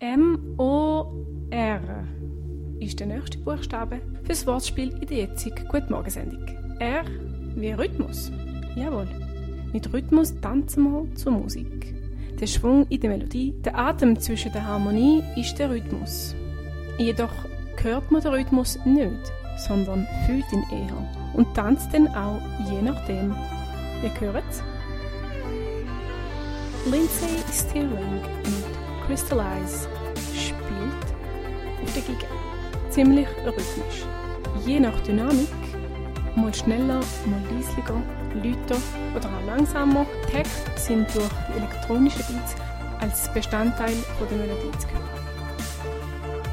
M-O-R ist der nächste Buchstabe für das Wortspiel in der jetzigen Guten-Morgen-Sendung. R wie Rhythmus. Jawohl. Mit Rhythmus tanzen wir zur Musik. Der Schwung in der Melodie, der Atem zwischen der Harmonie ist der Rhythmus. Jedoch hört man den Rhythmus nicht, sondern fühlt ihn eher und tanzt dann auch je nachdem. Ihr hört's? Lindsay Stirling mit Crystallize spielt auf der Geige. Ziemlich rhythmisch. Je nach Dynamik, mal schneller, mal leislicher, lauter oder auch langsamer. Die Texte sind durch die elektronischen Beats als Bestandteil der Melodie zu hören.